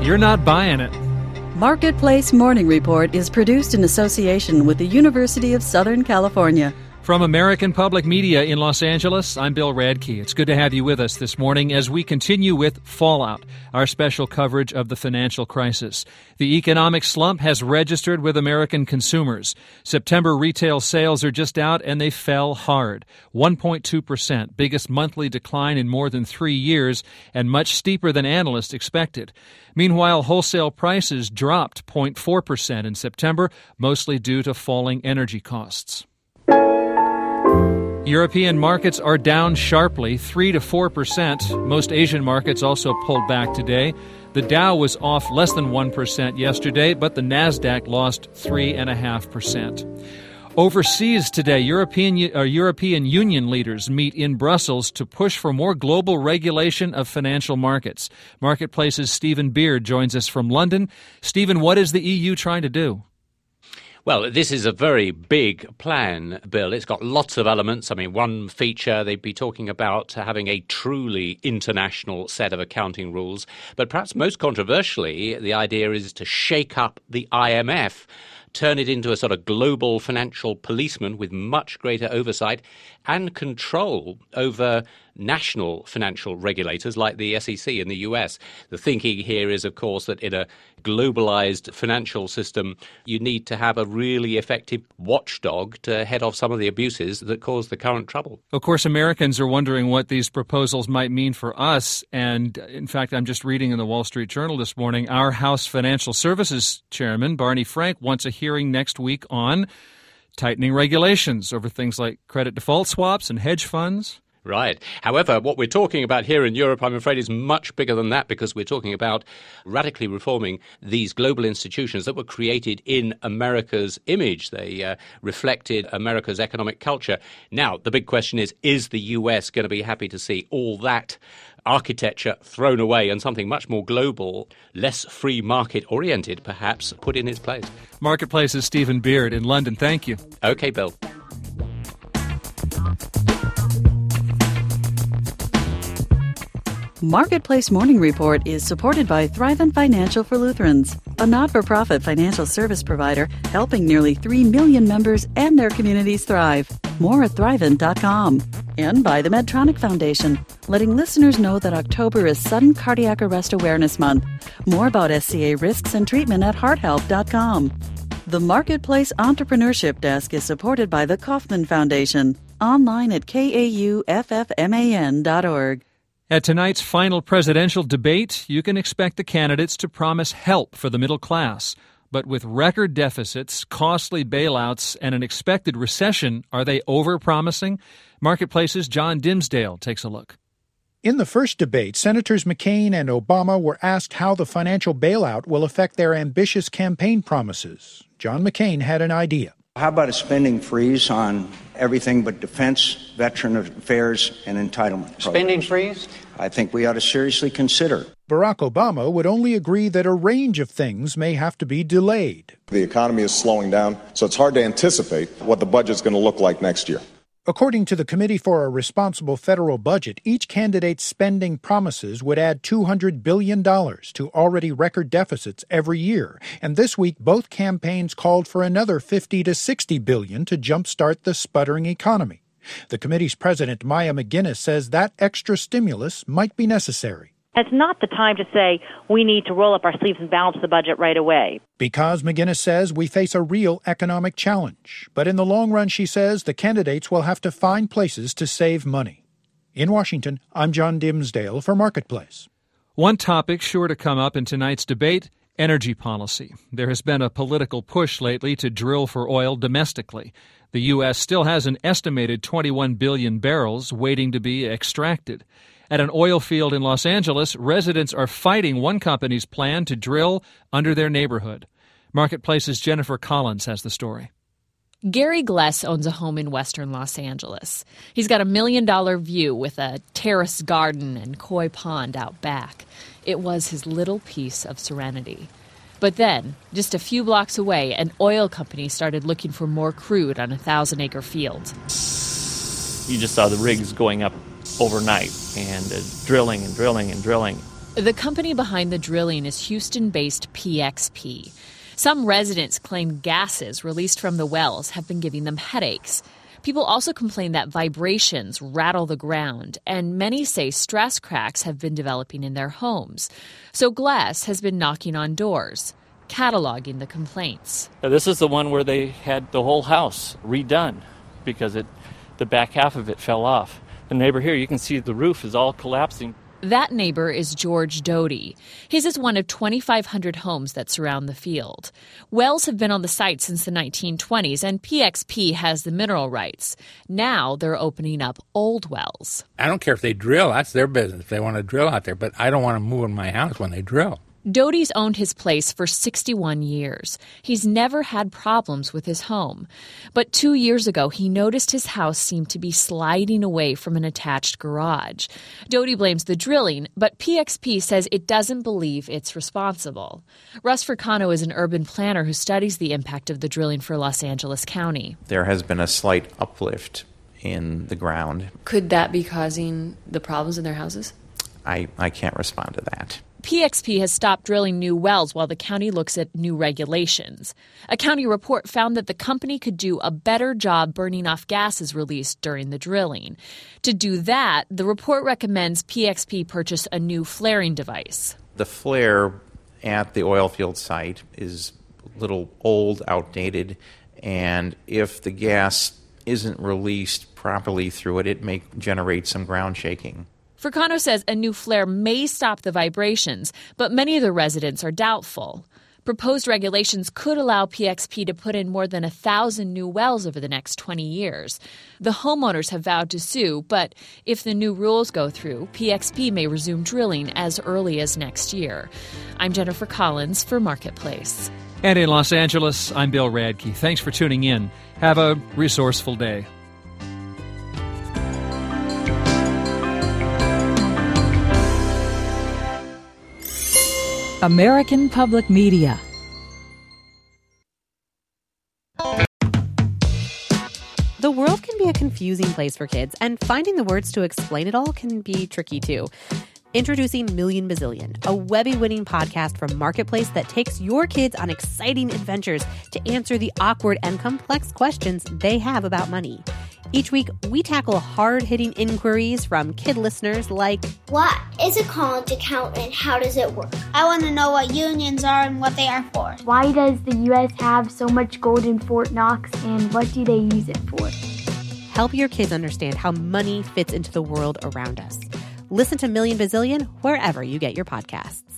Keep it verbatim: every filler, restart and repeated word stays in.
you're not buying it. Marketplace Morning Report is produced in association with the University of Southern California. From American Public Media in Los Angeles, I'm Bill Radke. It's good to have you with us this morning as we continue with Fallout, our special coverage of the financial crisis. The economic slump has registered with American consumers. September retail sales are just out and they fell hard. one point two percent, biggest monthly decline in more than three years and much steeper than analysts expected. Meanwhile, wholesale prices dropped zero point four percent in September, mostly due to falling energy costs. European markets are down sharply, three to four percent. Most Asian markets also pulled back today. The Dow was off less than one percent yesterday, but the Nasdaq lost three point five percent. Overseas today, European, uh, European Union leaders meet in Brussels to push for more global regulation of financial markets. Marketplace's Stephen Beard joins us from London. Stephen, what is the E U trying to do? Well, this is a very big plan, Bill. It's got lots of elements. I mean, one feature, they'd be talking about having a truly international set of accounting rules. But perhaps most controversially, the idea is to shake up the I M F, turn it into a sort of global financial policeman with much greater oversight and control over national financial regulators like the S E C in the U S. The thinking here is, of course, that in a globalized financial system, you need to have a really effective watchdog to head off some of the abuses that cause the current trouble. Of course, Americans are wondering what these proposals might mean for us. And in fact, I'm just reading in the Wall Street Journal this morning, our House Financial Services Chairman, Barney Frank, wants a hearing next week on tightening regulations over things like credit default swaps and hedge funds. Right. However, what we're talking about here in Europe, I'm afraid, is much bigger than that, because we're talking about radically reforming these global institutions that were created in America's image. They uh, reflected America's economic culture. Now, the big question is, is the U S going to be happy to see all that architecture thrown away and something much more global, less free market oriented, perhaps, put in its place? Marketplace's Stephen Beard in London. Thank you. Okay, Bill. Marketplace Morning Report is supported by Thrivent Financial for Lutherans, a not-for-profit financial service provider helping nearly three million members and their communities thrive. More at thrivent dot com. And by the Medtronic Foundation, letting listeners know that October is Sudden Cardiac Arrest Awareness Month. More about S C A risks and treatment at heart health dot com. The Marketplace Entrepreneurship Desk is supported by the Kauffman Foundation. Online at K A U F F M A N dot org. At tonight's final presidential debate, you can expect the candidates to promise help for the middle class. But with record deficits, costly bailouts, and an expected recession, are they over-promising? Marketplace's John Dimsdale takes a look. In the first debate, Senators McCain and Obama were asked how the financial bailout will affect their ambitious campaign promises. John McCain had an idea. How about a spending freeze on everything but defense, veteran affairs, and entitlement programs? Spending freeze? I think we ought to seriously consider. Barack Obama would only agree that a range of things may have to be delayed. The economy is slowing down, so it's hard to anticipate what the budget's going to look like next year. According to the Committee for a Responsible Federal Budget, each candidate's spending promises would add two hundred billion dollars to already record deficits every year. And this week, both campaigns called for another fifty to sixty billion dollars to jumpstart the sputtering economy. The committee's president, Maya McGuinness, says that extra stimulus might be necessary. It's not the time to say we need to roll up our sleeves and balance the budget right away. Because, McGuinness says, we face a real economic challenge. But in the long run, she says, the candidates will have to find places to save money. In Washington, I'm John Dimsdale for Marketplace. One topic sure to come up in tonight's debate, energy policy. There has been a political push lately to drill for oil domestically. The U S still has an estimated twenty-one billion barrels waiting to be extracted. At an oil field in Los Angeles, residents are fighting one company's plan to drill under their neighborhood. Marketplace's Jennifer Collins has the story. Gary Gless owns a home in western Los Angeles. He's got a million-dollar view with a terrace garden and koi pond out back. It was his little piece of serenity. But then, just a few blocks away, an oil company started looking for more crude on a thousand-acre field. You just saw the rigs going up overnight and uh, drilling and drilling and drilling. The company behind the drilling is Houston-based P X P. Some residents claim gases released from the wells have been giving them headaches. People also complain that vibrations rattle the ground, and many say stress cracks have been developing in their homes. So Glass has been knocking on doors, cataloging the complaints. This is the one where they had the whole house redone because it, the back half of it fell off. The neighbor here, you can see the roof is all collapsing. That neighbor is George Doty. His is one of twenty-five hundred homes that surround the field. Wells have been on the site since the nineteen twenties, and P X P has the mineral rights. Now they're opening up old wells. I don't care if they drill. That's their business if they want to drill out there, but I don't want to move in my house when they drill. Doty's owned his place for sixty-one years. He's never had problems with his home. But two years ago, he noticed his house seemed to be sliding away from an attached garage. Doty blames the drilling, but P X P says it doesn't believe it's responsible. Russ Furcano is an urban planner who studies the impact of the drilling for Los Angeles County. There has been a slight uplift in the ground. Could that be causing the problems in their houses? I, I can't respond to that. P X P has stopped drilling new wells while the county looks at new regulations. A county report found that the company could do a better job burning off gases released during the drilling. To do that, the report recommends P X P purchase a new flaring device. The flare at the oil field site is a little old, outdated, and if the gas isn't released properly through it, it may generate some ground shaking. Furcano says a new flare may stop the vibrations, but many of the residents are doubtful. Proposed regulations could allow P X P to put in more than a thousand new wells over the next twenty years. The homeowners have vowed to sue, but if the new rules go through, P X P may resume drilling as early as next year. I'm Jennifer Collins for Marketplace. And in Los Angeles, I'm Bill Radke. Thanks for tuning in. Have a resourceful day. American Public Media. The world can be a confusing place for kids, and finding the words to explain it all can be tricky too. Introducing Million Bazillion, a Webby-winning podcast from Marketplace that takes your kids on exciting adventures to answer the awkward and complex questions they have about money. Each week, we tackle hard-hitting inquiries from kid listeners like, what is a college account and how does it work? I want to know what unions are and what they are for. Why does the U S have so much gold in Fort Knox and what do they use it for? Help your kids understand how money fits into the world around us. Listen to Million Bazillion wherever you get your podcasts.